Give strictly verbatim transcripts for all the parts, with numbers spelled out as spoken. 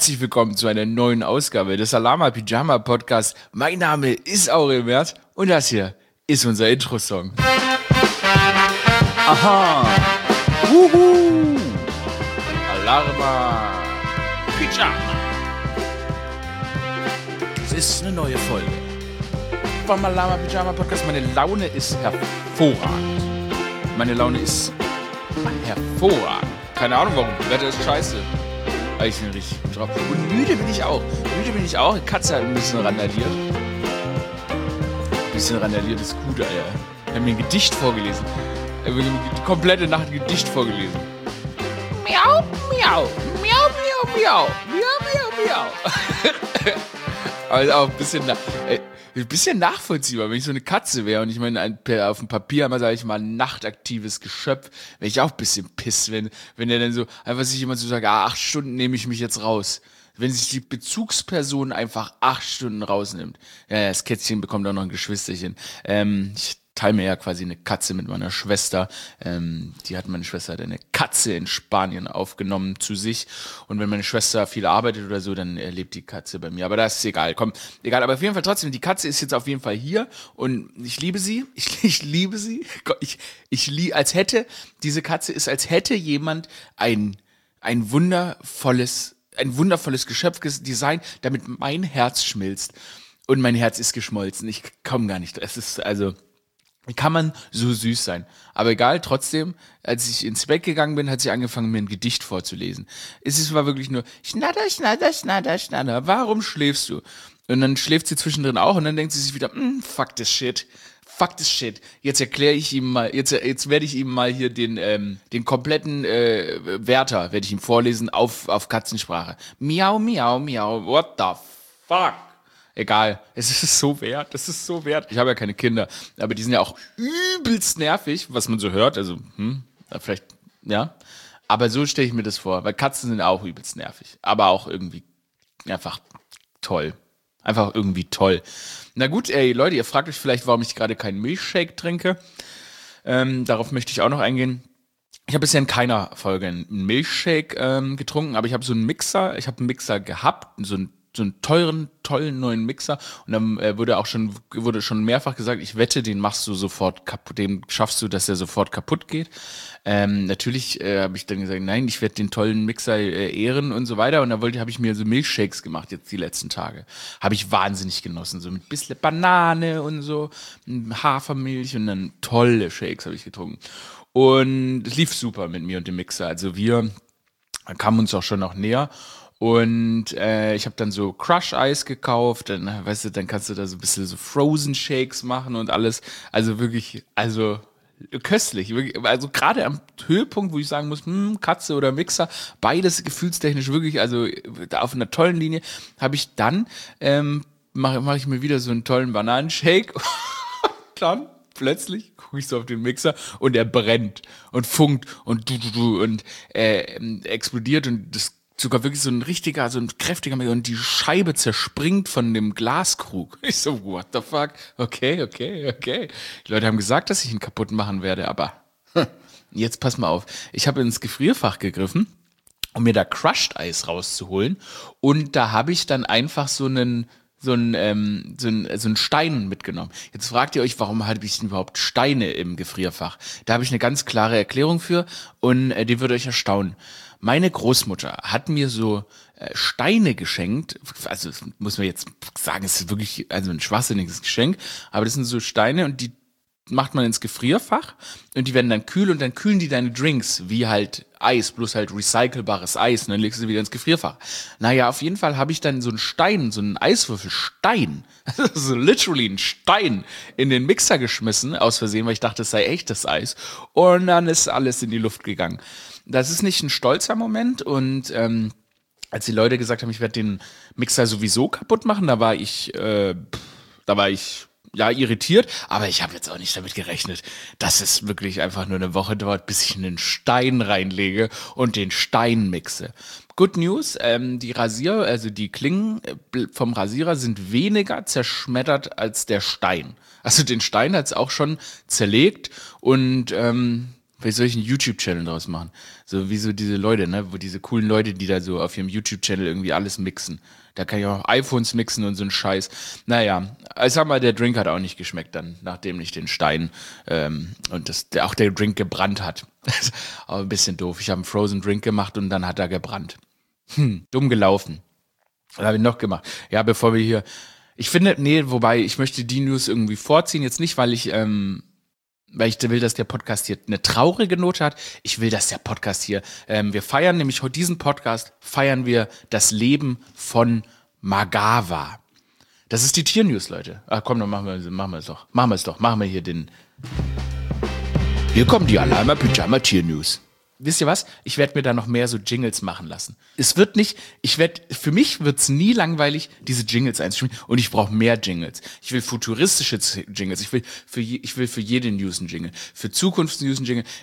Herzlich willkommen zu einer neuen Ausgabe des Alama Pyjama Podcast. Mein Name ist Aurel Merz und das hier ist unser Intro-Song. Aha! Wuhu! Alarma Pyjama! Es ist eine neue Folge vom Alama Pyjama Podcast. Meine Laune ist hervorragend. Meine Laune ist hervorragend. Keine Ahnung warum. Das Wetter ist scheiße. Ich bin richtig drauf. Und müde bin ich auch. Müde bin ich auch. Die Katze hat ein bisschen randaliert. Ein bisschen randaliert ist gut, Alter. Ich habe mir ein Gedicht vorgelesen. Ich habe die komplette Nacht ein Gedicht vorgelesen. Miau, miau, miau, miau, miau, miau, miau, miau. Aber ist auch ein bisschen, äh, ein bisschen nachvollziehbar, wenn ich so eine Katze wäre und ich meine, ein, auf dem Papier immer, sage ich mal, ein nachtaktives Geschöpf, wäre ich auch ein bisschen piss, wenn, wenn der dann so, einfach sich jemand so sagt, ah, acht Stunden nehme ich mich jetzt raus. Wenn sich die Bezugsperson einfach acht Stunden rausnimmt. Ja, das Kätzchen bekommt auch noch ein Geschwisterchen. Ähm, ich teile mir ja quasi eine Katze mit meiner Schwester. Ähm, die hat meine Schwester hat eine Katze in Spanien aufgenommen zu sich. Und wenn meine Schwester viel arbeitet oder so, dann äh, lebt die Katze bei mir. Aber das ist egal. Komm, egal. Aber auf jeden Fall trotzdem, die Katze ist jetzt auf jeden Fall hier. Und ich liebe sie. Ich, ich liebe sie. Ich, ich liebe, als hätte, diese Katze ist, als hätte jemand ein, ein wundervolles, ein wundervolles Geschöpf designt, damit mein Herz schmilzt. Und mein Herz ist geschmolzen. Ich komme gar nicht. Es ist, also, wie kann man so süß sein? Aber egal, trotzdem, als ich ins Bett gegangen bin, hat sie angefangen, mir ein Gedicht vorzulesen. Es war wirklich nur, schnatter, schnatter, schnatter, schnatter, warum schläfst du? Und dann schläft sie zwischendrin auch und dann denkt sie sich wieder, mm, fuck this shit, fuck this shit. Jetzt erkläre ich ihm mal, jetzt, jetzt werde ich ihm mal hier den, ähm, den kompletten äh, Wärter, werde ich ihm vorlesen auf, auf Katzensprache. Miau, miau, miau, what the fuck? Egal, es ist so wert, es ist so wert. Ich habe ja keine Kinder, aber die sind ja auch übelst nervig, was man so hört. Also, hm, vielleicht, ja. Aber so stelle ich mir das vor, weil Katzen sind auch übelst nervig, aber auch irgendwie einfach toll. Einfach irgendwie toll. Na gut, ey, Leute, ihr fragt euch vielleicht, warum ich gerade keinen Milchshake trinke. Ähm, darauf möchte ich auch noch eingehen. Ich habe bisher in keiner Folge einen Milchshake ähm, getrunken, aber ich habe so einen Mixer, ich habe einen Mixer gehabt, so einen so einen teuren, tollen neuen Mixer und dann äh, wurde auch schon wurde schon mehrfach gesagt, ich wette, den machst du sofort kaputt, dem schaffst du, dass der sofort kaputt geht. Ähm, natürlich äh, habe ich dann gesagt, nein, ich werde den tollen Mixer äh, ehren und so weiter und dann wollte habe ich mir so Milchshakes gemacht jetzt die letzten Tage. Habe ich wahnsinnig genossen, so mit bisschen Banane und so, Hafermilch und dann tolle Shakes habe ich getrunken. Und es lief super mit mir und dem Mixer. Also wir kamen uns auch schon noch näher. Und äh, ich habe dann so Crush-Eis gekauft, dann, weißt du, dann kannst du da so ein bisschen so Frozen-Shakes machen und alles. Also wirklich, also köstlich. Wirklich, also gerade am Höhepunkt, wo ich sagen muss, hm, Katze oder Mixer, beides gefühlstechnisch wirklich, also auf einer tollen Linie, habe ich dann, ähm, mache mach ich mir wieder so einen tollen Bananenshake. Dann plötzlich gucke ich so auf den Mixer und er brennt und funkt und du, du, du und äh, explodiert und das sogar wirklich so ein richtiger, so ein kräftiger Mixer und die Scheibe zerspringt von dem Glaskrug. Ich so, what the fuck? Okay, okay, okay. Die Leute haben gesagt, dass ich ihn kaputt machen werde, aber jetzt pass mal auf. Ich habe ins Gefrierfach gegriffen, um mir da Crushed Eis rauszuholen und da habe ich dann einfach so einen so ein ähm, so ein so ein Stein mitgenommen. Jetzt fragt ihr euch, warum habe ich denn überhaupt Steine im Gefrierfach? Da habe ich eine ganz klare Erklärung für und äh, die würde euch erstaunen. Meine Großmutter hat mir so äh, Steine geschenkt, also das muss man jetzt sagen, es ist wirklich also ein schwachsinniges Geschenk, aber das sind so Steine und die macht man ins Gefrierfach und die werden dann kühl und dann kühlen die deine Drinks, wie halt Eis, bloß halt recycelbares Eis und dann legst du sie wieder ins Gefrierfach. Naja, auf jeden Fall habe ich dann so einen Stein, so einen Eiswürfelstein, so literally einen Stein in den Mixer geschmissen, aus Versehen, weil ich dachte, es sei echtes Eis und dann ist alles in die Luft gegangen. Das ist nicht ein stolzer Moment und ähm, als die Leute gesagt haben, ich werde den Mixer sowieso kaputt machen, da war ich, äh, da war ich ja irritiert, aber ich habe jetzt auch nicht damit gerechnet, dass es wirklich einfach nur eine Woche dauert, bis ich einen Stein reinlege und den Stein mixe. Good News, ähm, die Rasier, also die Klingen vom Rasierer sind weniger zerschmettert als der Stein. Also den Stein hat es auch schon zerlegt und ähm, Vielleicht soll ich einen YouTube-Channel draus machen. So wie so diese Leute, ne? Wo diese coolen Leute, die da so auf ihrem YouTube-Channel irgendwie alles mixen. Da kann ich auch iPhones mixen und so ein Scheiß. Naja, ich sag mal, der Drink hat auch nicht geschmeckt dann, nachdem ich den Stein ähm, und das, der, auch der Drink gebrannt hat. Aber ein bisschen doof. Ich habe einen Frozen Drink gemacht und dann hat er gebrannt. Hm, dumm gelaufen. Was habe ich noch gemacht? Ja, bevor wir hier... Ich finde, nee, wobei, ich möchte die News irgendwie vorziehen. Jetzt nicht, weil ich... Ähm, weil ich will, dass der Podcast hier eine traurige Note hat. Ich will, dass der Podcast hier, ähm, wir feiern nämlich heute diesen Podcast, feiern wir das Leben von Magawa. Das ist die Tiernews, Leute. Ach komm, dann machen wir, machen wir es doch. Machen wir es doch. Machen wir hier den... Hier kommen die Alarma Pyjama Tiernews. Wisst ihr was? Ich werde mir da noch mehr so Jingles machen lassen. Es wird nicht, ich werde, für mich wird's nie langweilig, diese Jingles einzuspielen. Und ich brauche mehr Jingles. Ich will futuristische Jingles. Ich will für, je, ich will für jede News einen Jingle. Für Zukunftsnews einen Jingle.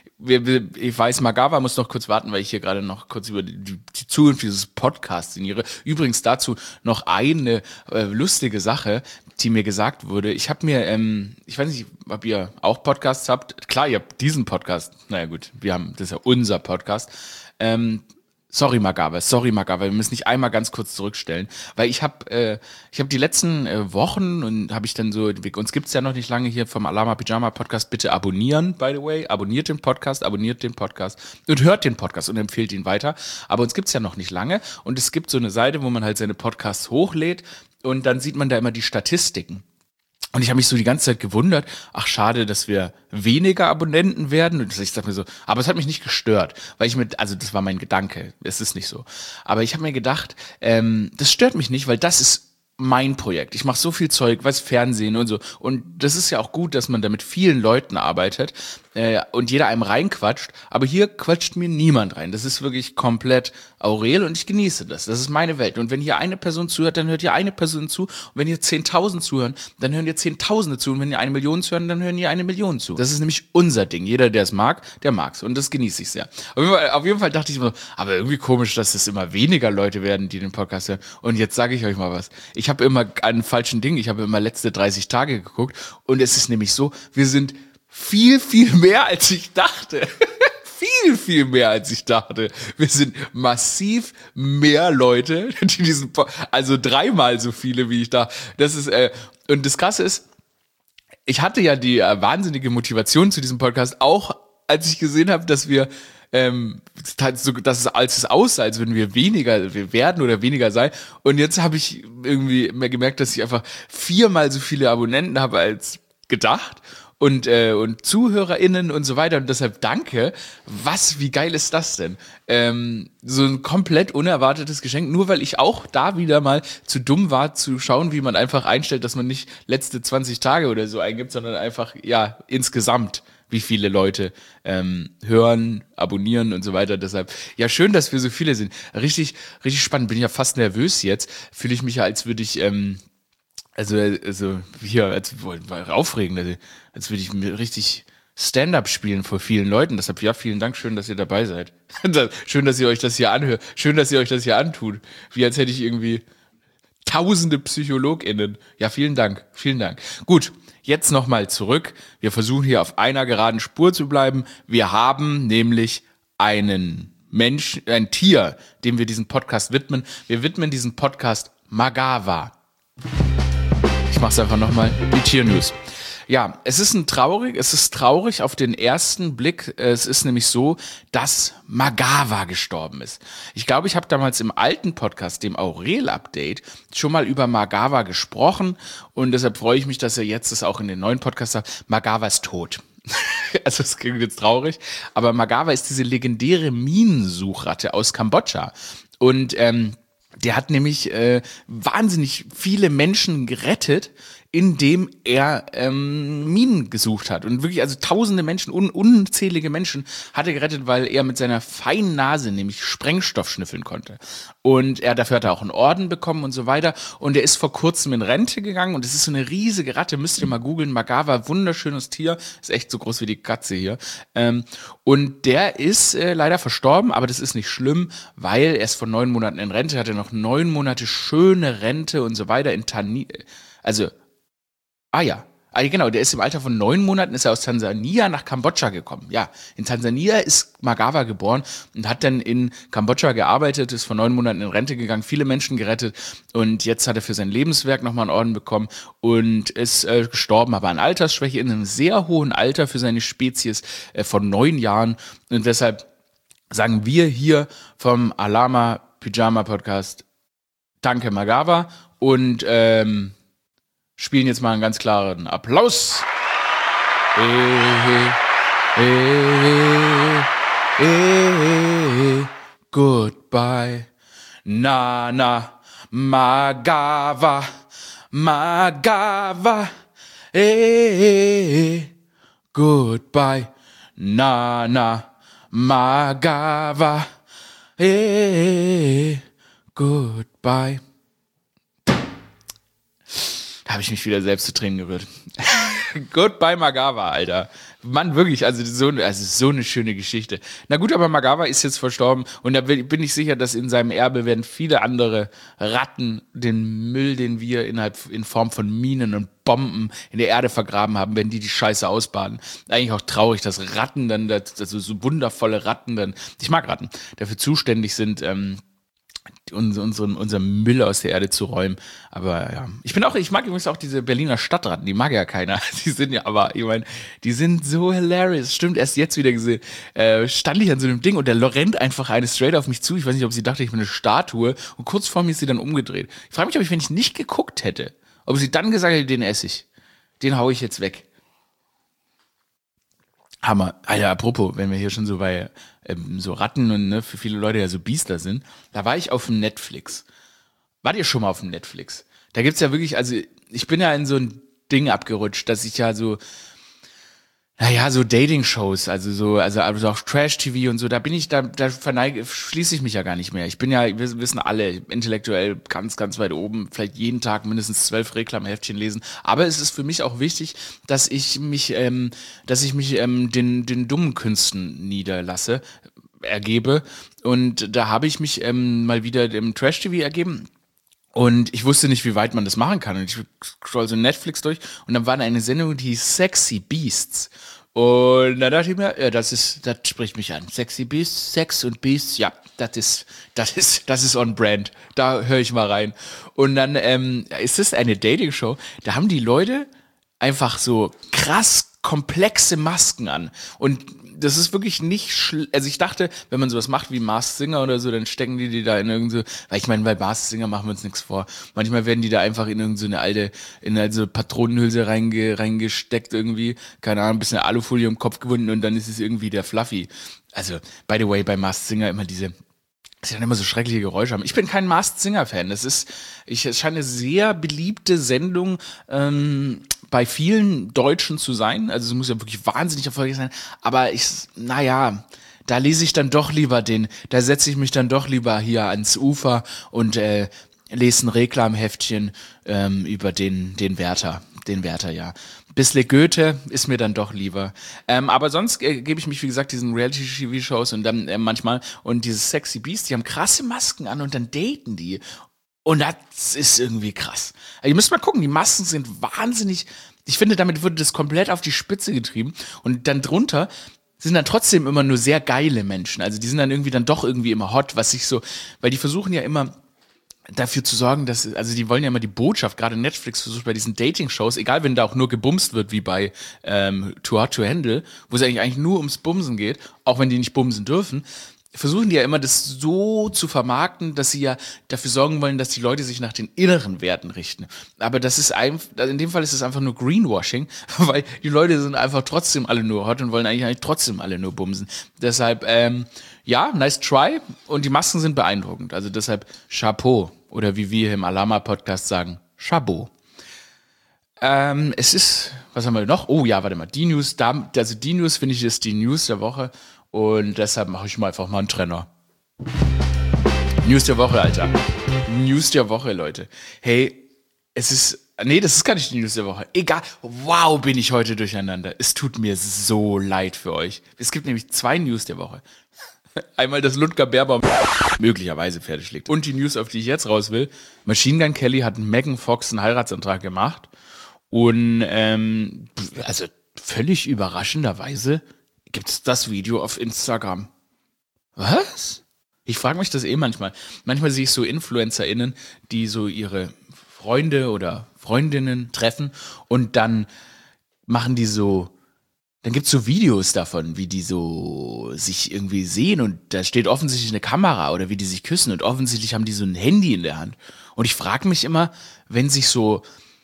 Ich weiß, Magawa muss noch kurz warten, weil ich hier gerade noch kurz über die, die Zukunft dieses Podcasts sinniere. Übrigens dazu noch eine äh, lustige Sache, die mir gesagt wurde. Ich habe mir, ähm, ich weiß nicht, ob ihr auch Podcasts habt. Klar, ihr habt diesen Podcast. Naja gut, wir haben, das ist ja unser Podcast. Ähm, sorry Magawa, sorry Magawa, wir müssen nicht einmal ganz kurz zurückstellen, weil ich habe äh, ich habe die letzten äh, Wochen und habe ich dann so, uns gibt's ja noch nicht lange hier vom Alarma Pyjama Podcast, bitte abonnieren, by the way, abonniert den Podcast, abonniert den Podcast und hört den Podcast und empfehlt ihn weiter, aber uns gibt's ja noch nicht lange und es gibt so eine Seite, wo man halt seine Podcasts hochlädt und dann sieht man da immer die Statistiken. Und ich habe mich so die ganze Zeit gewundert, ach schade, dass wir weniger Abonnenten werden. Und ich sag mir so, aber es hat mich nicht gestört, weil ich mit, also das war mein Gedanke, es ist nicht so. Aber ich habe mir gedacht, ähm, das stört mich nicht, weil das ist mein Projekt. Ich mache so viel Zeug, was Fernsehen und so. Und das ist ja auch gut, dass man da mit vielen Leuten arbeitet äh, und jeder einem reinquatscht. Aber hier quatscht mir niemand rein. Das ist wirklich komplett Aurel und ich genieße das. Das ist meine Welt. Und wenn hier eine Person zuhört, dann hört hier eine Person zu. Und wenn hier zehntausend zuhören, dann hören hier Zehntausende zu. Und wenn hier eine Million zuhören, dann hören hier eine Million zu. Das ist nämlich unser Ding. Jeder, der es mag, der mag's. Und das genieße ich sehr. Auf jeden Fall, auf jeden Fall dachte ich mir, aber irgendwie komisch, dass es immer weniger Leute werden, die den Podcast hören. Und jetzt sage ich euch mal was. Ich habe immer einen falschen Ding. Ich habe immer letzte dreißig Tage geguckt. Und es ist nämlich so, wir sind viel, viel mehr, als ich dachte. Viel, viel mehr, als ich dachte. Wir sind massiv mehr Leute, die diesen, po- also dreimal so viele, wie ich da. Das ist, äh, und das Krasse ist, ich hatte ja die äh, wahnsinnige Motivation zu diesem Podcast, auch als ich gesehen habe, dass wir, ähm, dass es, als es aussah, als würden wir weniger, wir werden oder weniger sein. Und jetzt habe ich irgendwie mehr gemerkt, dass ich einfach viermal so viele Abonnenten habe als gedacht. Und, äh, und ZuhörerInnen und so weiter. Und deshalb danke. Was, wie geil ist das denn? Ähm, so ein komplett unerwartetes Geschenk. Nur weil ich auch da wieder mal zu dumm war, zu schauen, wie man einfach einstellt, dass man nicht letzte zwanzig Tage oder so eingibt, sondern einfach, ja, insgesamt, wie viele Leute ähm, hören, abonnieren und so weiter. Deshalb, ja, schön, dass wir so viele sind. Richtig, richtig spannend. Bin ich ja fast nervös jetzt. Fühle ich mich ja, als würde ich... Ähm, Also, also hier, als war aufregend, also, als würde ich mir richtig Stand-up spielen vor vielen Leuten. Deshalb, ja, vielen Dank, schön, dass ihr dabei seid. Schön, dass ihr euch das hier anhört. Schön, dass ihr euch das hier antut. Wie als hätte ich irgendwie tausende PsychologInnen. Ja, vielen Dank, vielen Dank. Gut, jetzt nochmal zurück. Wir versuchen hier auf einer geraden Spur zu bleiben. Wir haben nämlich einen Mensch, ein Tier, dem wir diesen Podcast widmen. Wir widmen diesen Podcast Magawa. Ich mach's einfach nochmal, die Tiernews. Ja, es ist ein traurig, es ist traurig auf den ersten Blick. Es ist nämlich so, dass Magawa gestorben ist. Ich glaube, ich habe damals im alten Podcast, dem Aurel-Update, schon mal über Magawa gesprochen und deshalb freue ich mich, dass er jetzt das auch in den neuen Podcast sagt. Magawa ist tot. Also es klingt jetzt traurig, aber Magawa ist diese legendäre Minensuchratte aus Kambodscha und ähm, der hat nämlich äh, wahnsinnig viele Menschen gerettet, indem er ähm, Minen gesucht hat. Und wirklich, also tausende Menschen, un unzählige Menschen hat er gerettet, weil er mit seiner feinen Nase nämlich Sprengstoff schnüffeln konnte. Und er dafür hat er auch einen Orden bekommen und so weiter. Und er ist vor kurzem in Rente gegangen und es ist so eine riesige Ratte, müsst ihr mal googeln. Magawa, wunderschönes Tier, ist echt so groß wie die Katze hier. Ähm, und der ist äh, leider verstorben, aber das ist nicht schlimm, weil er ist vor neun Monaten in Rente, hat er noch neun Monate schöne Rente und so weiter in Tani, also Ah ja, Ah, genau, der ist im Alter von neun Monaten ist er aus Tansania nach Kambodscha gekommen. Ja, in Tansania ist Magawa geboren und hat dann in Kambodscha gearbeitet, ist vor neun Monaten in Rente gegangen, viele Menschen gerettet und jetzt hat er für sein Lebenswerk nochmal einen Orden bekommen und ist äh, gestorben, aber an Altersschwäche in einem sehr hohen Alter für seine Spezies äh, von neun Jahren und deshalb sagen wir hier vom Alama Pyjama Podcast Danke Magawa und ähm, spielen jetzt mal einen ganz klaren Applaus. Hey, hey, hey, goodbye, Nana Magawa, Magawa, hey, goodbye, Nana Magawa, hey, goodbye. Da habe ich mich wieder selbst zu Tränen gerührt. Goodbye Magawa, Alter. Mann, wirklich, also so, also so eine schöne Geschichte. Na gut, aber Magawa ist jetzt verstorben und da bin ich sicher, dass in seinem Erbe werden viele andere Ratten den Müll, den wir innerhalb, in Form von Minen und Bomben in der Erde vergraben haben, wenn die die Scheiße ausbaden. Eigentlich auch traurig, dass Ratten dann, also so wundervolle Ratten dann, ich mag Ratten, dafür zuständig sind, ähm, unseren, unseren Müll aus der Erde zu räumen. Aber ja, ich bin auch, ich mag übrigens auch diese Berliner Stadtratten, die mag ja keiner. Die sind ja, aber ich meine, die sind so hilarious. Stimmt, erst jetzt wieder gesehen. Äh, stand ich an so einem Ding und der rennt einfach eine straight auf mich zu. Ich weiß nicht, ob sie dachte, ich bin eine Statue. Und kurz vor mir ist sie dann umgedreht. Ich frage mich, ob ich, wenn ich nicht geguckt hätte, ob sie dann gesagt hätte, den esse ich. Den hau ich jetzt weg. Hammer. Alter, apropos, wenn wir hier schon so bei ähm, so Ratten und ne, für viele Leute ja so Biester sind, da war ich auf dem Netflix. Wart ihr schon mal auf dem Netflix? Da gibt's ja wirklich, also ich bin ja in so ein Ding abgerutscht, dass ich ja so, naja, so Dating-Shows, also so, also, also auch Trash-T V und so, da bin ich, da, da verneige, schließe ich mich ja gar nicht mehr. Ich bin ja, wir wissen alle, intellektuell ganz, ganz weit oben, vielleicht jeden Tag mindestens zwölf Reklamheftchen lesen. Aber es ist für mich auch wichtig, dass ich mich, ähm, dass ich mich ähm, den, den dummen Künsten niederlasse, ergebe. Und da habe ich mich ähm, mal wieder im Trash-T V ergeben. Und ich wusste nicht, wie weit man das machen kann. Und ich scroll so Netflix durch und dann war da eine Sendung, die hieß Sexy Beasts. Und da dachte ich mir, ja, das ist, das spricht mich an. Sexy Beasts, Sex und Beasts, ja, das ist, das ist, das ist on brand. Da höre ich mal rein. Und dann ähm, ist es eine Dating-Show. Da haben die Leute einfach so krass komplexe Masken an. Und das ist wirklich nicht schl- also ich dachte, wenn man sowas macht wie Masked Singer oder so, dann stecken die die da in irgend so, weil ich meine, bei Masked Singer machen wir uns nichts vor. Manchmal werden die da einfach in irgend so eine alte, in eine so Patronenhülse reinge, reingesteckt irgendwie, keine Ahnung, ein bisschen Alufolie im Kopf gewunden und dann ist es irgendwie der Fluffy. Also, by the way, bei Masked Singer immer diese, dass sie dann immer so schreckliche Geräusche haben. Ich bin kein Masked Singer-Fan. Das ist, ich, es scheint eine sehr beliebte Sendung ähm, bei vielen Deutschen zu sein. Also es muss ja wirklich wahnsinnig erfolgreich sein. Aber ich, naja, da lese ich dann doch lieber den, da setze ich mich dann doch lieber hier ans Ufer und äh, lese ein Reklamheftchen ähm, über den, den Wärter. Den Wärter, ja. Bissle Goethe ist mir dann doch lieber. Ähm, aber sonst äh, gebe ich mich, wie gesagt, diesen Reality-T V-Shows und dann äh, manchmal, und dieses Sexy Beast, die haben krasse Masken an und dann daten die. Und das ist irgendwie krass. Also ihr müsst mal gucken, die Masken sind wahnsinnig, ich finde, damit wurde das komplett auf die Spitze getrieben. Und dann drunter sind dann trotzdem immer nur sehr geile Menschen. Also die sind dann irgendwie dann doch irgendwie immer hot, was ich so, weil die versuchen ja immer dafür zu sorgen, dass, also die wollen ja immer die Botschaft, gerade Netflix versucht bei diesen Dating-Shows, egal wenn da auch nur gebumst wird, wie bei ähm, Too Hot to Handle, wo es eigentlich, eigentlich nur ums Bumsen geht, auch wenn die nicht bumsen dürfen, versuchen die ja immer, das so zu vermarkten, dass sie ja dafür sorgen wollen, dass die Leute sich nach den inneren Werten richten. Aber das ist einfach, in dem Fall ist es einfach nur Greenwashing, weil die Leute sind einfach trotzdem alle nur hot und wollen eigentlich, eigentlich trotzdem alle nur bumsen. Deshalb, ähm, ja, nice try und die Masken sind beeindruckend. Also deshalb Chapeau oder wie wir im Alama-Podcast sagen, Chapeau. Ähm, es ist, was haben wir noch? Oh ja, warte mal, die News, da, also die News finde ich ist die News der Woche. Und deshalb mache ich mal einfach mal einen Trenner. News der Woche, Alter. News der Woche, Leute. Hey, es ist, nee, das ist gar nicht die News der Woche. Egal, wow, bin ich heute durcheinander. Es tut mir so leid für euch. Es gibt nämlich zwei News der Woche. Einmal, dass Ludger Beerbaum möglicherweise fertig liegt. Und die News, auf die ich jetzt raus will. Machine Gun Kelly hat Megan Fox einen Heiratsantrag gemacht. Und ähm, also völlig überraschenderweise gibt es das Video auf Instagram. Was? Ich frage mich das eh manchmal. Manchmal sehe ich so InfluencerInnen, die so ihre Freunde oder Freundinnen treffen und dann machen die so, dann gibt es so Videos davon, wie die so sich irgendwie sehen und da steht offensichtlich eine Kamera oder wie die sich küssen und offensichtlich haben die so ein Handy in der Hand. Und ich frage mich immer, wenn sich so,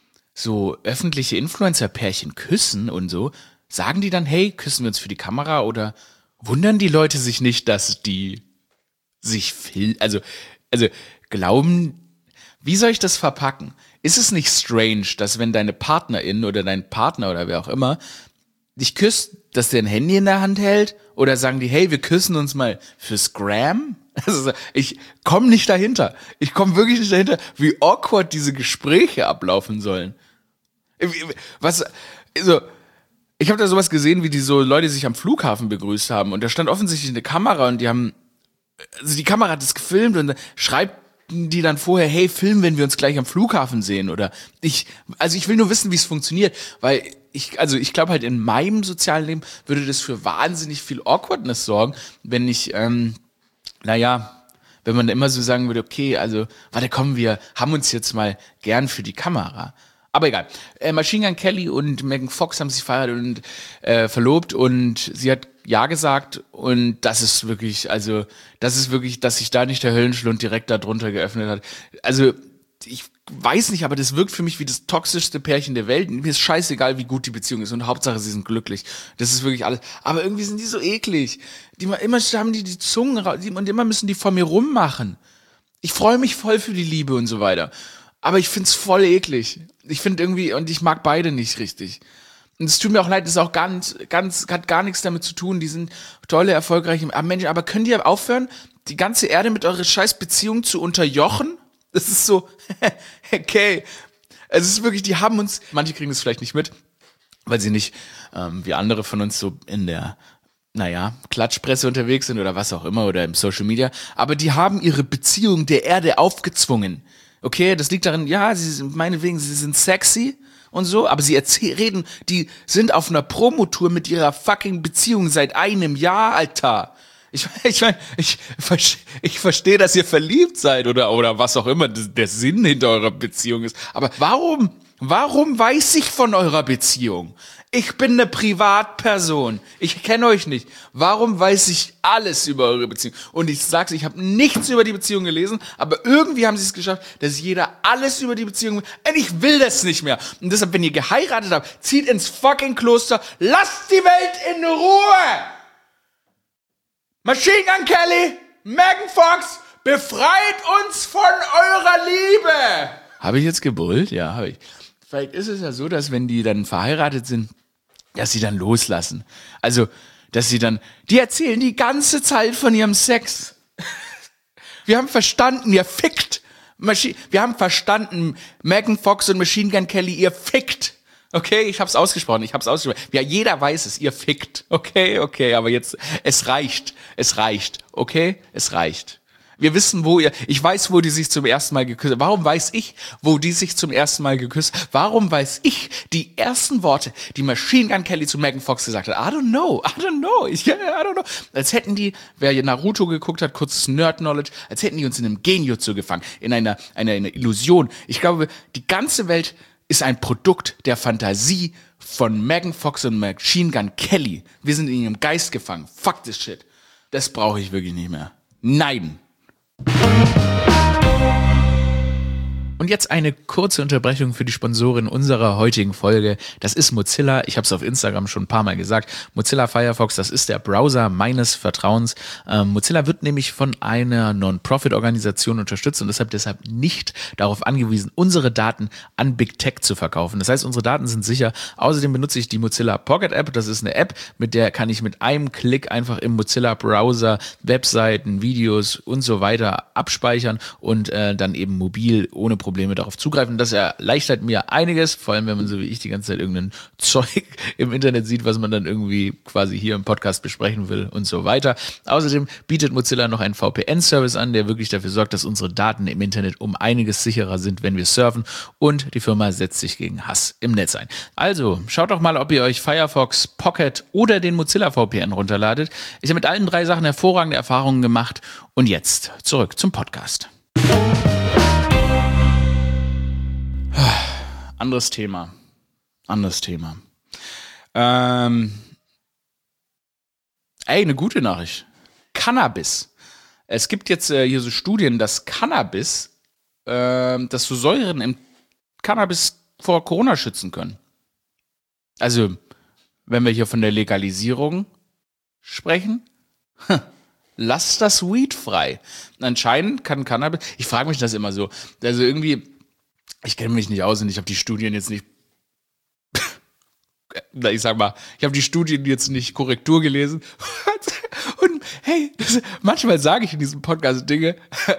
so öffentliche Influencer-Pärchen küssen und so, sagen die dann, hey, küssen wir uns für die Kamera oder wundern die Leute sich nicht, dass die sich filmen, also, also glauben, wie soll ich das verpacken? Ist es nicht strange, dass wenn deine Partnerin oder dein Partner oder wer auch immer dich küsst, dass der ein Handy in der Hand hält? Oder sagen die, hey, wir küssen uns mal fürs Gram? Also ich komme nicht dahinter. Ich komme wirklich nicht dahinter, wie awkward diese Gespräche ablaufen sollen. Was, also, ich habe da sowas gesehen, wie die so Leute sich am Flughafen begrüßt haben und da stand offensichtlich eine Kamera und die haben, also die Kamera hat das gefilmt und schreibt die dann vorher, hey, filmen, wenn wir uns gleich am Flughafen sehen oder ich, also ich will nur wissen, wie es funktioniert, weil ich, also ich glaube halt in meinem sozialen Leben würde das für wahnsinnig viel Awkwardness sorgen, wenn ich, ähm, naja, wenn man immer so sagen würde, okay, also, warte, komm, wir haben uns jetzt mal gern für die Kamera. Aber egal. Äh, Machine Gun Kelly und Megan Fox haben sich verheiratet und äh, verlobt und sie hat ja gesagt und das ist wirklich, also das ist wirklich, dass sich da nicht der Höllenschlund direkt da drunter geöffnet hat. Also ich weiß nicht, aber das wirkt für mich wie das toxischste Pärchen der Welt. Mir ist scheißegal, wie gut die Beziehung ist und Hauptsache, sie sind glücklich. Das ist wirklich alles. Aber irgendwie sind die so eklig. Die immer haben die die Zungen raus und immer müssen die vor mir rummachen. Ich freue mich voll für die Liebe und so weiter. Aber ich find's voll eklig. Ich finde irgendwie, und ich mag beide nicht richtig. Und es tut mir auch leid, das ist auch ganz, ganz, hat gar nichts damit zu tun. Die sind tolle, erfolgreiche Menschen. Aber könnt ihr aufhören, die ganze Erde mit eurer scheiß Beziehung zu unterjochen? Das ist so, okay. Es ist wirklich, die haben uns, manche kriegen das vielleicht nicht mit, weil sie nicht, ähm, wie andere von uns so in der, naja, Klatschpresse unterwegs sind oder was auch immer oder im Social Media. Aber die haben ihre Beziehung der Erde aufgezwungen. Okay, das liegt darin, ja, sie sind, meinetwegen, sie sind sexy und so, aber sie erzählen, reden, die sind auf einer Promotour mit ihrer fucking Beziehung seit einem Jahr, Alter. Ich ich mein, ich, ich verstehe, dass ihr verliebt seid oder, oder was auch immer der Sinn hinter eurer Beziehung ist. Aber warum, warum weiß ich von eurer Beziehung? Ich bin eine Privatperson. Ich kenne euch nicht. Warum weiß ich alles über eure Beziehung? Und ich sag's, ich habe nichts über die Beziehung gelesen, aber irgendwie haben sie es geschafft, dass jeder alles über die Beziehung will. Und ich will das nicht mehr. Und deshalb, wenn ihr geheiratet habt, zieht ins fucking Kloster, lasst die Welt in Ruhe! Machine Gun Kelly, Megan Fox, befreit uns von eurer Liebe! Habe ich jetzt gebrüllt? Ja, habe ich. Vielleicht ist es ja so, dass wenn die dann verheiratet sind, dass sie dann loslassen. Also, dass sie dann, die erzählen die ganze Zeit von ihrem Sex. Wir haben verstanden, ihr fickt. Machi- Wir haben verstanden, Megan Fox und Machine Gun Kelly, ihr fickt. Okay, ich hab's ausgesprochen, ich hab's ausgesprochen. Ja, jeder weiß es, ihr fickt. Okay, okay, aber jetzt, es reicht. Es reicht. Okay, es reicht. Wir wissen, wo ihr, ich weiß, wo die sich zum ersten Mal geküsst haben. Warum weiß ich, wo die sich zum ersten Mal geküsst haben? Warum weiß ich die ersten Worte, die Machine Gun Kelly zu Megan Fox gesagt hat? I don't know, I don't know, ich, I don't know. Als hätten die, wer hier Naruto geguckt hat, kurzes Nerd-Knowledge, als hätten die uns in einem Genjutsu gefangen, in einer, einer, einer Illusion. Ich glaube, die ganze Welt ist ein Produkt der Fantasie von Megan Fox und Machine Gun Kelly. Wir sind in ihrem Geist gefangen. Fuck this shit. Das brauche ich wirklich nicht mehr. Nein. Und jetzt eine kurze Unterbrechung für die Sponsorin unserer heutigen Folge. Das ist Mozilla. Ich habe es auf Instagram schon ein paar Mal gesagt. Mozilla Firefox, das ist der Browser meines Vertrauens. Ähm, Mozilla wird nämlich von einer Non-Profit-Organisation unterstützt und deshalb deshalb nicht darauf angewiesen, unsere Daten an Big Tech zu verkaufen. Das heißt, unsere Daten sind sicher. Außerdem benutze ich die Mozilla Pocket App. Das ist eine App, mit der kann ich mit einem Klick einfach im Mozilla Browser Webseiten, Videos und so weiter abspeichern und äh, dann eben mobil ohne Probleme Probleme darauf zugreifen. Das erleichtert mir einiges, vor allem wenn man so wie ich die ganze Zeit irgendein Zeug im Internet sieht, was man dann irgendwie quasi hier im Podcast besprechen will und so weiter. Außerdem bietet Mozilla noch einen V P N-Service an, der wirklich dafür sorgt, dass unsere Daten im Internet um einiges sicherer sind, wenn wir surfen, und die Firma setzt sich gegen Hass im Netz ein. Also, schaut doch mal, ob ihr euch Firefox, Pocket oder den Mozilla V P N runterladet. Ich habe mit allen drei Sachen hervorragende Erfahrungen gemacht. Und jetzt zurück zum Podcast. Anderes Thema. Anderes Thema. Ähm, ey, eine gute Nachricht. Cannabis. Es gibt jetzt äh, hier so Studien, dass Cannabis, äh, dass so Säuren im Cannabis vor Corona schützen können. Also, wenn wir hier von der Legalisierung sprechen, lasst das Weed frei. Anscheinend kann Cannabis, ich frage mich das immer so, also irgendwie, ich kenne mich nicht aus und ich habe die Studien jetzt nicht, ich sag mal, ich habe die Studien jetzt nicht Korrektur gelesen und hey, das, manchmal sage ich in diesem Podcast Dinge,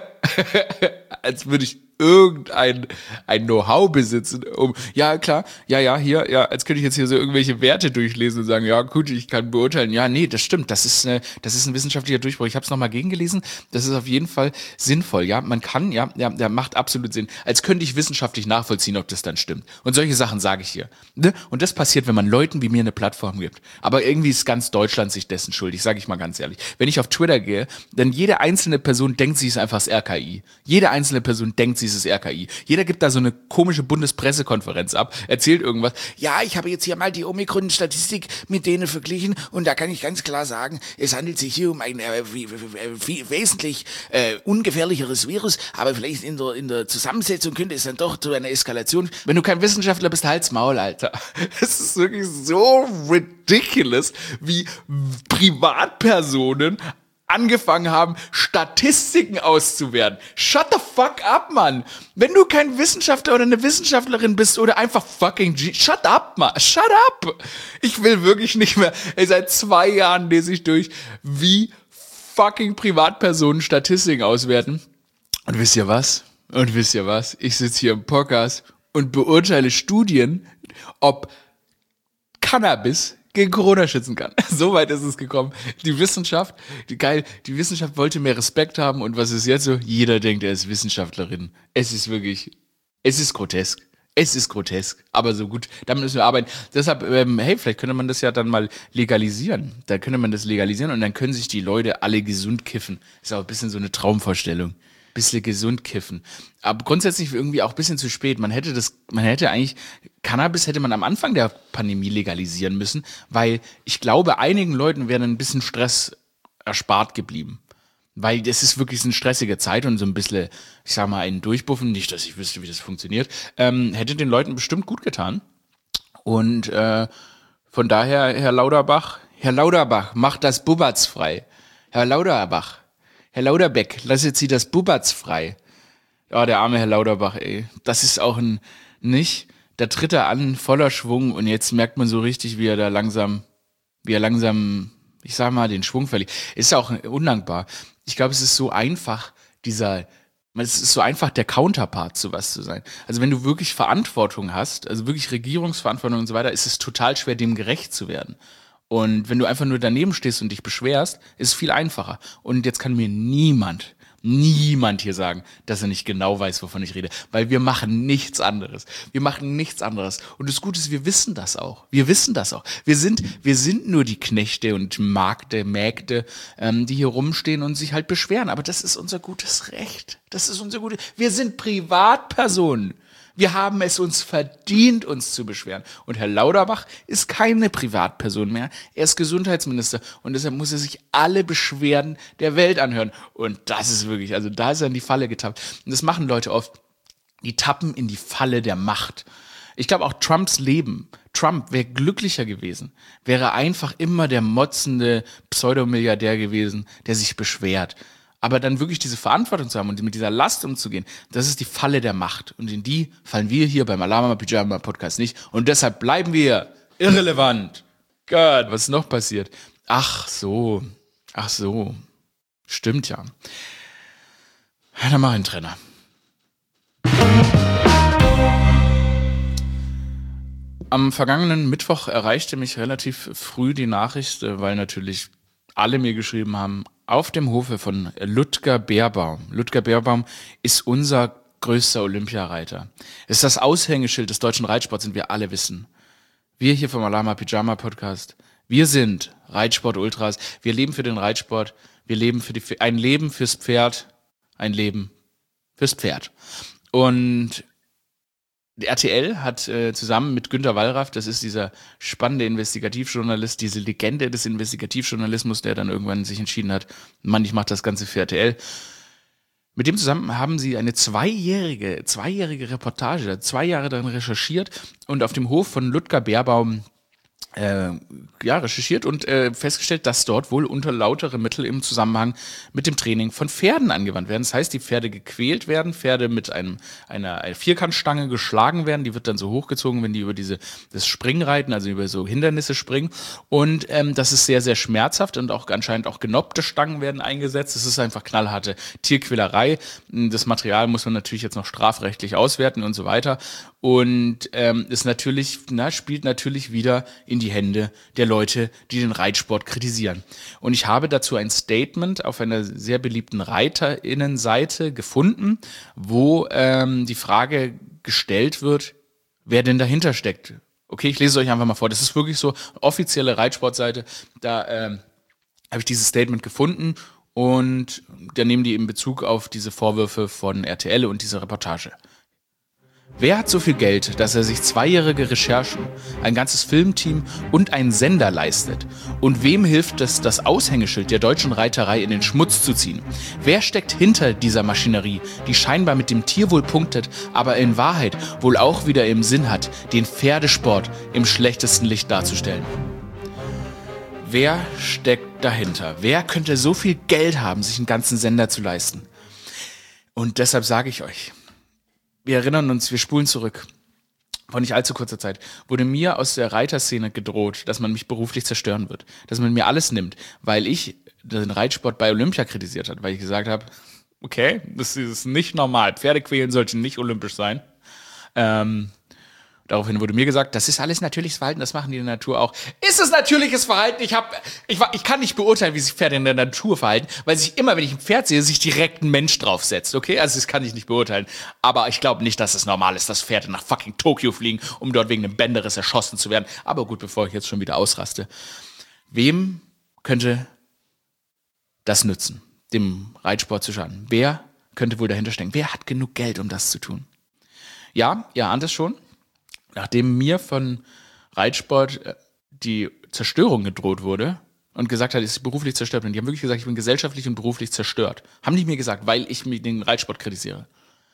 als würde ich irgendein ein Know-how besitzen, um, ja klar, ja, ja, hier, ja, als könnte ich jetzt hier so irgendwelche Werte durchlesen und sagen, ja gut, ich kann beurteilen, ja, nee, das stimmt, das ist eine, das ist ein wissenschaftlicher Durchbruch. Ich habe es nochmal gegengelesen, das ist auf jeden Fall sinnvoll, ja, man kann, ja, ja, der macht absolut Sinn, als könnte ich wissenschaftlich nachvollziehen, ob das dann stimmt. Und solche Sachen sage ich hier. Ne? Und das passiert, wenn man Leuten wie mir eine Plattform gibt. Aber irgendwie ist ganz Deutschland sich dessen schuldig, sage ich mal ganz ehrlich. Wenn ich auf Twitter gehe, dann jede einzelne Person denkt, sie ist einfach das R K I. Jede einzelne Person denkt, sie ist das R K I. Jeder gibt da so eine komische Bundespressekonferenz ab, erzählt irgendwas. Ja, ich habe jetzt hier mal die Omikron-Statistik mit denen verglichen und da kann ich ganz klar sagen, es handelt sich hier um ein äh, wesentlich äh, ungefährlicheres Virus, aber vielleicht in der, in der Zusammensetzung könnte es dann doch zu einer Eskalation. Wenn du kein Wissenschaftler bist, halt's Maul, Alter. Es ist wirklich so ridiculous, wie Privatpersonen angefangen haben, Statistiken auszuwerten. Shut the fuck up, Mann. Wenn du kein Wissenschaftler oder eine Wissenschaftlerin bist oder einfach fucking G, shut up, Mann. Shut up. Ich will wirklich nicht mehr. Ey, seit zwei Jahren lese ich durch, wie fucking Privatpersonen Statistiken auswerten. Und wisst ihr was? Und wisst ihr was? Ich sitze hier im Podcast und beurteile Studien, ob Cannabis gegen Corona schützen kann. So weit ist es gekommen. Die Wissenschaft, die, geil, die Wissenschaft wollte mehr Respekt haben und was ist jetzt so? Jeder denkt, er ist Wissenschaftlerin. Es ist wirklich, es ist grotesk. Es ist grotesk, aber so gut, damit müssen wir arbeiten. Deshalb, ähm, hey, vielleicht könnte man das ja dann mal legalisieren. Da könnte man das legalisieren und dann können sich die Leute alle gesund kiffen. Ist auch ein bisschen so eine Traumvorstellung. Bisschen gesund kiffen. Aber grundsätzlich irgendwie auch ein bisschen zu spät. Man hätte das, man hätte eigentlich, Cannabis hätte man am Anfang der Pandemie legalisieren müssen, weil ich glaube, einigen Leuten wäre ein bisschen Stress erspart geblieben. Weil das ist wirklich so eine stressige Zeit und so ein bisschen, ich sag mal, einen Durchbuffen, nicht, dass ich wüsste, wie das funktioniert, ähm, hätte den Leuten bestimmt gut getan. Und äh, von daher, Herr Lauterbach, Herr Lauterbach, macht das Bubatz frei. Herr Lauterbach, Herr Lauterbeck, lass jetzt Sie das Bubatz frei. Ja, der arme Herr Lauterbach, ey. Das ist auch ein, nicht, da tritt er an, voller Schwung und jetzt merkt man so richtig, wie er da langsam, wie er langsam, ich sag mal, den Schwung verliert. Ist auch undankbar. Ich glaube, es ist so einfach, dieser, es ist so einfach, der Counterpart zu was zu sein. Also wenn du wirklich Verantwortung hast, also wirklich Regierungsverantwortung und so weiter, ist es total schwer, dem gerecht zu werden. Und wenn du einfach nur daneben stehst und dich beschwerst, ist es viel einfacher. Und jetzt kann mir niemand, niemand hier sagen, dass er nicht genau weiß, wovon ich rede. Weil wir machen nichts anderes. Wir machen nichts anderes. Und das Gute ist, wir wissen das auch. Wir wissen das auch. Wir sind, wir sind nur die Knechte und Magde, Mägde, ähm, die hier rumstehen und sich halt beschweren. Aber das ist unser gutes Recht. Das ist unser gutes, wir sind Privatpersonen. Wir haben es uns verdient, uns zu beschweren. Und Herr Lauterbach ist keine Privatperson mehr. Er ist Gesundheitsminister. Und deshalb muss er sich alle Beschwerden der Welt anhören. Und das ist wirklich, also da ist er in die Falle getappt. Und das machen Leute oft. Die tappen in die Falle der Macht. Ich glaube auch Trumps Leben. Trump wäre glücklicher gewesen. Wäre einfach immer der motzende Pseudomilliardär gewesen, der sich beschwert. Aber dann wirklich diese Verantwortung zu haben und mit dieser Last umzugehen, das ist die Falle der Macht. Und in die fallen wir hier beim Alama Pyjama Podcast nicht. Und deshalb bleiben wir irrelevant. Gott, was ist noch passiert? Ach so, ach so. Stimmt ja. Ja, dann mach einen Trenner. Am vergangenen Mittwoch erreichte mich relativ früh die Nachricht, äh, weil natürlich alle mir geschrieben haben, auf dem Hofe von Ludger Beerbaum. Ludger Beerbaum ist unser größter Olympiareiter. Ist das Aushängeschild des deutschen Reitsports, und wir alle wissen. Wir hier vom Alama Pyjama Podcast, wir sind Reitsport-Ultras. Wir leben für den Reitsport. Wir leben für die, ein Leben fürs Pferd. Ein Leben fürs Pferd. Und R T L hat äh, zusammen mit Günter Wallraff, das ist dieser spannende Investigativjournalist, diese Legende des Investigativjournalismus, der dann irgendwann sich entschieden hat, Mann, ich mache das Ganze für R T L. Mit dem zusammen haben sie eine zweijährige, zweijährige Reportage, zwei Jahre darin recherchiert und auf dem Hof von Ludger Beerbaum Äh, ja, recherchiert und äh, festgestellt, dass dort wohl unter lautere Mittel im Zusammenhang mit dem Training von Pferden angewandt werden. Das heißt, die Pferde gequält werden, Pferde mit einem, einer, einer Vierkantstange geschlagen werden, die wird dann so hochgezogen, wenn die über diese das Springreiten, also über so Hindernisse springen. Und ähm, das ist sehr, sehr schmerzhaft und auch anscheinend auch genoppte Stangen werden eingesetzt. Das ist einfach knallharte Tierquälerei. Das Material muss man natürlich jetzt noch strafrechtlich auswerten und so weiter. Und ähm, ist natürlich, na, spielt natürlich wieder in die Hände der Leute, die den Reitsport kritisieren. Und ich habe dazu ein Statement auf einer sehr beliebten ReiterInnenseite gefunden, wo ähm, die Frage gestellt wird, wer denn dahinter steckt. Okay, ich lese es euch einfach mal vor. Das ist wirklich so eine offizielle Reitsportseite. Da ähm, habe ich dieses Statement gefunden und da nehmen die in Bezug auf diese Vorwürfe von R T L und diese Reportage. Wer hat so viel Geld, dass er sich zweijährige Recherchen, ein ganzes Filmteam und einen Sender leistet? Und wem hilft es, das Aushängeschild der deutschen Reiterei in den Schmutz zu ziehen? Wer steckt hinter dieser Maschinerie, die scheinbar mit dem Tierwohl punktet, aber in Wahrheit wohl auch wieder im Sinn hat, den Pferdesport im schlechtesten Licht darzustellen? Wer steckt dahinter? Wer könnte so viel Geld haben, sich einen ganzen Sender zu leisten? Und deshalb sage ich euch, wir erinnern uns, wir spulen zurück. Vor nicht allzu kurzer Zeit wurde mir aus der Reiterszene gedroht, dass man mich beruflich zerstören wird. Dass man mir alles nimmt, weil ich den Reitsport bei Olympia kritisiert habe. Weil ich gesagt habe, okay, das ist nicht normal. Pferde quälen sollten nicht olympisch sein. Ähm, daraufhin wurde mir gesagt, das ist alles natürliches Verhalten, das machen die in der Natur auch. Ist es natürliches Verhalten? Ich, hab, ich, ich kann nicht beurteilen, wie sich Pferde in der Natur verhalten, weil sich immer, wenn ich ein Pferd sehe, sich direkt ein Mensch draufsetzt, okay? Also das kann ich nicht beurteilen. Aber ich glaube nicht, dass es normal ist, dass Pferde nach fucking Tokio fliegen, um dort wegen einem Bänderriss erschossen zu werden. Aber gut, bevor ich jetzt schon wieder ausraste. Wem könnte das nützen, dem Reitsport zu schaden? Wer könnte wohl dahinter stecken? Wer hat genug Geld, um das zu tun? Ja, ihr ahnt es schon. Nachdem mir von Reitsport die Zerstörung gedroht wurde und gesagt hat, ich bin beruflich zerstört bin, die haben wirklich gesagt, ich bin gesellschaftlich und beruflich zerstört. Haben die mir gesagt, weil ich den Reitsport kritisiere.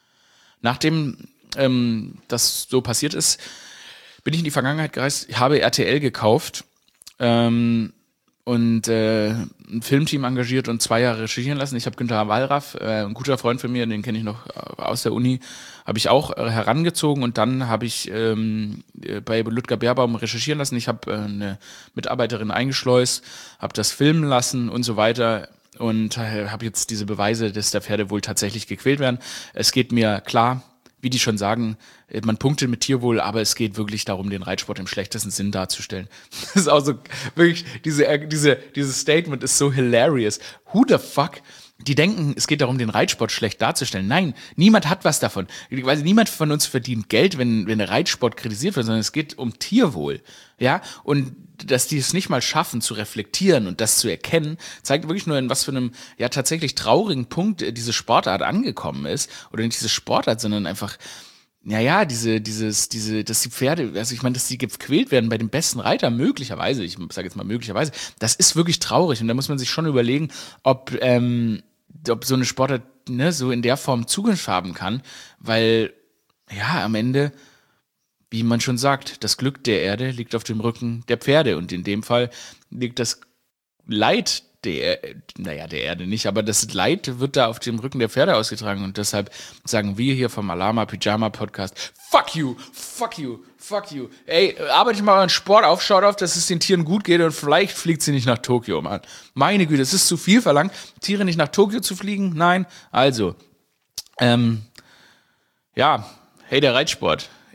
Nachdem ähm, das so passiert ist, bin ich in die Vergangenheit gereist, habe R T L gekauft ähm, und äh, ein Filmteam engagiert und zwei Jahre recherchieren lassen. Ich habe Günter Wallraff, äh, ein guter Freund von mir, den kenne ich noch aus der Uni, habe ich auch äh, herangezogen und dann habe ich ähm, bei Ludger Beerbaum recherchieren lassen. Ich habe äh, eine Mitarbeiterin eingeschleust, habe das filmen lassen und so weiter und äh, habe jetzt diese Beweise, dass der Pferde wohl tatsächlich gequält werden. Es geht mir klar, wie die schon sagen, man punktet mit Tierwohl, aber es geht wirklich darum, den Reitsport im schlechtesten Sinn darzustellen. Das ist auch so, wirklich, diese, diese, dieses Statement ist so hilarious. Who the fuck? Die denken, es geht darum, den Reitsport schlecht darzustellen. Nein, niemand hat was davon. Weil niemand von uns verdient Geld, wenn, wenn der Reitsport kritisiert wird, sondern es geht um Tierwohl. Ja, und dass die es nicht mal schaffen, zu reflektieren und das zu erkennen, zeigt wirklich nur, in was für einem ja tatsächlich traurigen Punkt diese Sportart angekommen ist. Oder nicht diese Sportart, sondern einfach, naja, diese, dieses, diese, dass die Pferde, also ich meine, dass die gequält werden bei dem besten Reiter, möglicherweise, ich sage jetzt mal möglicherweise, das ist wirklich traurig. Und da muss man sich schon überlegen, ob, ähm, ob so eine Sportart, ne, so in der Form Zukunft haben kann, weil, ja, am Ende, wie man schon sagt, das Glück der Erde liegt auf dem Rücken der Pferde und in dem Fall liegt das Leid der, naja, der Erde nicht, aber das Leid wird da auf dem Rücken der Pferde ausgetragen und deshalb sagen wir hier vom Alama Pyjama Podcast, fuck you, fuck you, fuck you. Ey, arbeitet mal euren Sport auf, schaut auf, dass es den Tieren gut geht und vielleicht fliegt sie nicht nach Tokio, Mann. Meine Güte, es ist zu viel verlangt, Tiere nicht nach Tokio zu fliegen, nein, also, ähm, ja, hey, der Reitsport.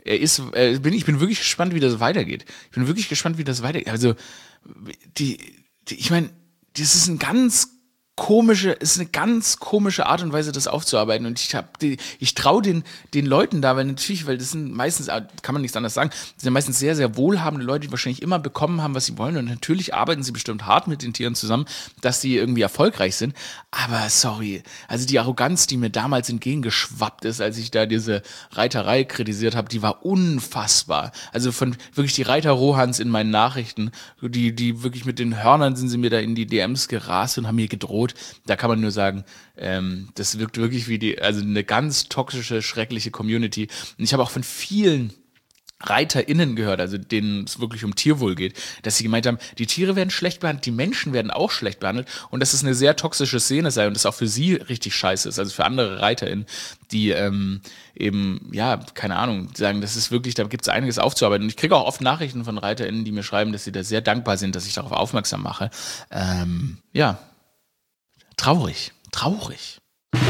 er ist, äh, bin, ich bin wirklich gespannt, wie das weitergeht. Ich bin wirklich gespannt, wie das weitergeht. Also, die, die ich meine, das ist ein ganz komische, ist eine ganz komische Art und Weise, das aufzuarbeiten. Und ich habe, ich traue den, den Leuten da, weil natürlich, weil das sind meistens, kann man nichts anderes sagen, das sind meistens sehr, sehr wohlhabende Leute, die wahrscheinlich immer bekommen haben, was sie wollen. Und natürlich arbeiten sie bestimmt hart mit den Tieren zusammen, dass sie irgendwie erfolgreich sind. Aber sorry, also die Arroganz, die mir damals entgegengeschwappt ist, als ich da diese Reiterei kritisiert habe, die war unfassbar. Also von wirklich die Reiter Rohans in meinen Nachrichten, die, die wirklich mit den Hörnern sind sie mir da in die D Ms gerast und haben mir gedroht. Da kann man nur sagen, ähm, das wirkt wirklich wie die, also eine ganz toxische, schreckliche Community. Und ich habe auch von vielen ReiterInnen gehört, also denen es wirklich um Tierwohl geht, dass sie gemeint haben, die Tiere werden schlecht behandelt, die Menschen werden auch schlecht behandelt und dass es eine sehr toxische Szene sei und das auch für sie richtig scheiße ist, also für andere ReiterInnen, die ähm, eben, ja, keine Ahnung, sagen, das ist wirklich, da gibt es einiges aufzuarbeiten. Und ich kriege auch oft Nachrichten von ReiterInnen, die mir schreiben, dass sie da sehr dankbar sind, dass ich darauf aufmerksam mache. Ähm, ja, Traurig, traurig.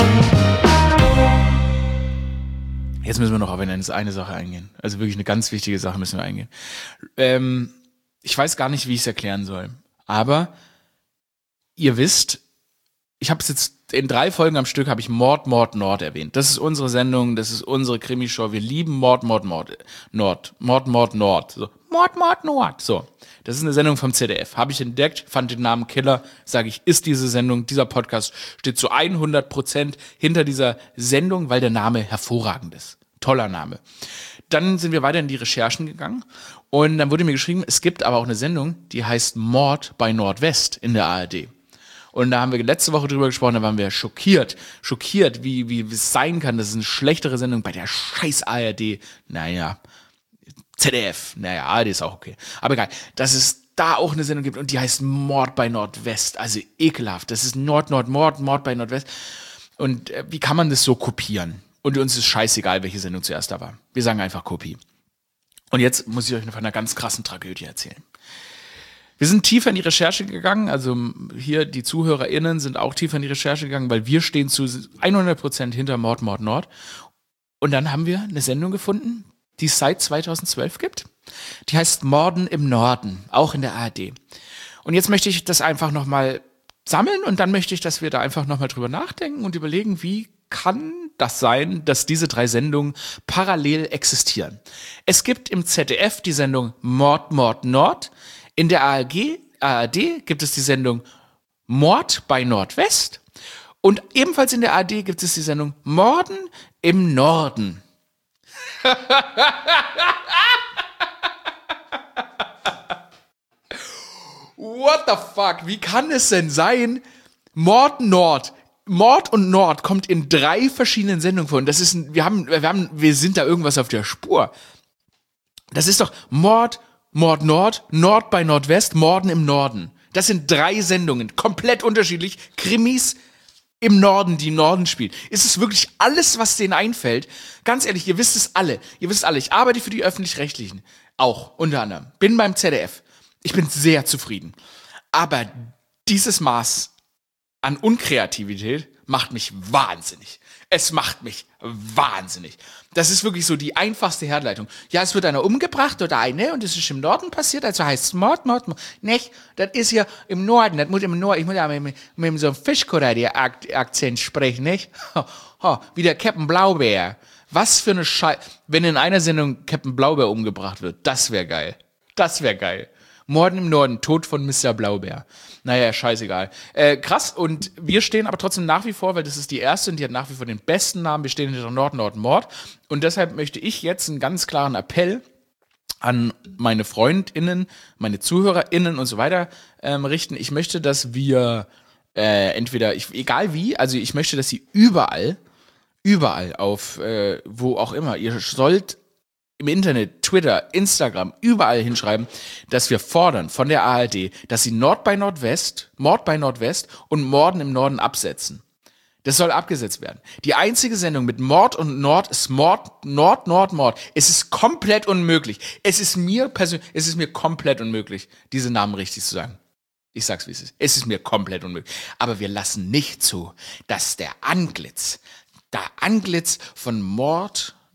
Jetzt müssen wir noch auf eine, eine Sache eingehen. Also wirklich eine ganz wichtige Sache müssen wir eingehen. Ähm, ich weiß gar nicht, wie ich es erklären soll. Aber ihr wisst, ich habe es jetzt in drei Folgen am Stück habe ich Mord, Mord, Nord erwähnt. Das ist unsere Sendung, das ist unsere Krimishow. Wir lieben Mord, Mord, Mord, Nord, Mord, Mord, Nord. So. Mord, Mord, Nord. So, das ist eine Sendung vom Z D F. Habe ich entdeckt, fand den Namen Killer, sage ich, ist diese Sendung, dieser Podcast steht zu hundert Prozent hinter dieser Sendung, weil der Name hervorragend ist. Toller Name. Dann sind wir weiter in die Recherchen gegangen und dann wurde mir geschrieben, es gibt aber auch eine Sendung, die heißt Mord bei Nordwest in der A R D. Und da haben wir letzte Woche drüber gesprochen, da waren wir schockiert, schockiert, wie, wie es sein kann, dass es eine schlechtere Sendung bei der scheiß A R D, naja, Z D F, naja, A R D ist auch okay. Aber egal, dass es da auch eine Sendung gibt und die heißt Mord bei Nordwest. Also ekelhaft. Das ist Nord, Nord, Mord, Mord bei Nordwest. Und äh, wie kann man das so kopieren? Und uns ist scheißegal, welche Sendung zuerst da war. Wir sagen einfach Kopie. Und jetzt muss ich euch noch von einer ganz krassen Tragödie erzählen. Wir sind tiefer in die Recherche gegangen, also hier die ZuhörerInnen sind auch tiefer in die Recherche gegangen, weil wir stehen zu hundert Prozent hinter Mord, Mord, Nord. Und dann haben wir eine Sendung gefunden, die es seit zweitausendzwölf gibt. Die heißt Morden im Norden, auch in der A R D. Und jetzt möchte ich das einfach nochmal sammeln und dann möchte ich, dass wir da einfach nochmal drüber nachdenken und überlegen, wie kann das sein, dass diese drei Sendungen parallel existieren. Es gibt im Z D F die Sendung Mord, Mord, Nord. In der A R D gibt es die Sendung Mord bei Nordwest. Und ebenfalls in der A R D gibt es die Sendung Morden im Norden. What the fuck? Wie kann es denn sein? Mord Nord. Mord und Nord kommt in drei verschiedenen Sendungen vor. Und das ist ein, wir haben, wir haben, wir sind da irgendwas auf der Spur. Das ist doch Mord, Mord Nord, Nord bei Nordwest, Morden im Norden. Das sind drei Sendungen, komplett unterschiedlich. Krimis im Norden, die im Norden spielen. Ist es wirklich alles, was denen einfällt? Ganz ehrlich, ihr wisst es alle. Ihr wisst alle, ich arbeite für die Öffentlich-Rechtlichen. Auch, unter anderem. Bin beim Z D F. Ich bin sehr zufrieden. Aber dieses Maß an Unkreativität macht mich wahnsinnig. Es macht mich wahnsinnig. Das ist wirklich so die einfachste Herleitung. Ja, es wird einer umgebracht oder eine und es ist im Norden passiert, also heißt es Mord, Mord, Mord. Nicht, das ist ja im Norden, das muss im Norden, ich muss ja mit, mit so einem Fischkutter-Akzent sprechen, nicht? Ho, ho, wie der Captain Blaubeer. Was für eine Scheiße. Wenn in einer Sendung Captain Blaubeer umgebracht wird, das wäre geil. Das wäre geil. Morden im Norden, Tod von Mister Blaubeer. Naja, scheißegal. Äh, krass, und wir stehen aber trotzdem nach wie vor, weil das ist die erste und die hat nach wie vor den besten Namen, wir stehen hinter Nord, Nord, Mord. Und deshalb möchte ich jetzt einen ganz klaren Appell an meine FreundInnen, meine ZuhörerInnen und so weiter ähm, richten. Ich möchte, dass wir äh, entweder, ich, egal wie, also ich möchte, dass sie überall, überall auf, äh, wo auch immer, ihr sollt im Internet, Twitter, Instagram, überall hinschreiben, dass wir fordern von der A R D, dass sie Nord bei Nordwest, Mord bei Nordwest und Morden im Norden absetzen. Das soll abgesetzt werden. Die einzige Sendung mit Mord und Nord ist Mord, Nord, Nord, Mord. Es ist komplett unmöglich. Es ist mir persönlich, es ist mir komplett unmöglich, diese Namen richtig zu sagen. Ich sag's, wie es ist. Es ist mir komplett unmöglich. Aber wir lassen nicht zu, dass der Anglitz, der Anglitz von Mord,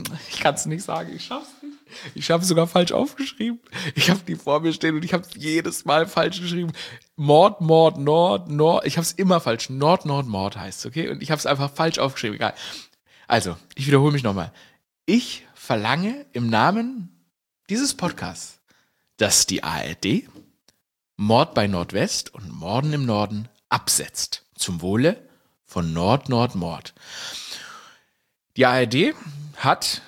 Ich kann es nicht sagen, ich schaff's nicht. Ich habe es sogar falsch aufgeschrieben. Ich habe die vor mir stehen und ich habe es jedes Mal falsch geschrieben. Mord, Mord, Nord, Nord. Ich habe es immer falsch. Nord, Nord, Mord heißt es, okay? Und ich habe es einfach falsch aufgeschrieben. Egal. Also, ich wiederhole mich nochmal. Ich verlange im Namen dieses Podcasts, dass die A R D Mord bei Nordwest und Morden im Norden absetzt. Zum Wohle von Nord, Nord, Mord. Die A R D hat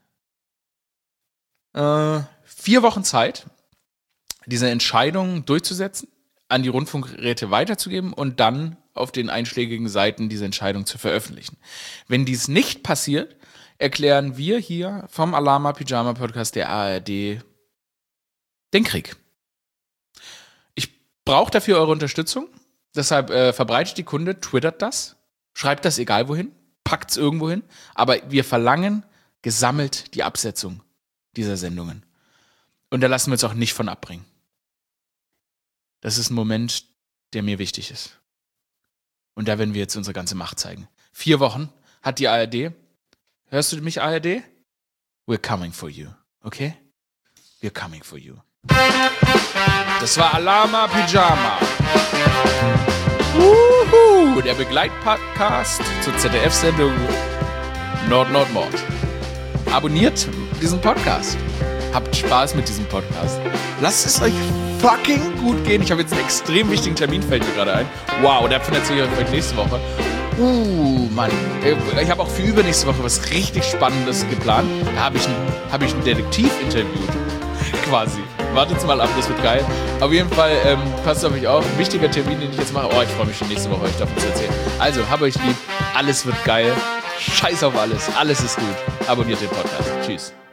äh, vier Wochen Zeit, diese Entscheidung durchzusetzen, an die Rundfunkräte weiterzugeben und dann auf den einschlägigen Seiten diese Entscheidung zu veröffentlichen. Wenn dies nicht passiert, erklären wir hier vom Alama Pyjama Podcast der A R D den Krieg. Ich brauche dafür eure Unterstützung, deshalb äh, verbreitet die Kunde, twittert das, schreibt das egal wohin, packt es irgendwo hin, aber wir verlangen gesammelt die Absetzung dieser Sendungen. Und da lassen wir uns auch nicht von abbringen. Das ist ein Moment, der mir wichtig ist. Und da werden wir jetzt unsere ganze Macht zeigen. Vier Wochen hat die A R D. Hörst du mich, A R D? We're coming for you, okay? We're coming for you. Das war Alama Pyjama. Uhu, der Begleitpodcast zur Z D F-Sendung Nord, Nord, Mord. Abonniert diesen Podcast. Habt Spaß mit diesem Podcast. Lasst es euch fucking gut gehen. Ich habe jetzt einen extrem wichtigen Termin, fällt mir gerade ein. Wow, davon erzähle ich euch vielleicht nächste Woche. Uh, Mann. Ich habe auch für übernächste Woche was richtig Spannendes geplant. Da habe ich einen, hab ich einen Detektiv interviewt. Quasi. Wartet's mal ab, das wird geil. Auf jeden Fall, ähm, passt auf euch auf. Ein wichtiger Termin, den ich jetzt mache. Oh, ich freue mich schon nächste Woche, euch davon zu erzählen. Also, hab euch lieb. Alles wird geil. Scheiß auf alles. Alles ist gut. Abonniert den Podcast. Tschüss.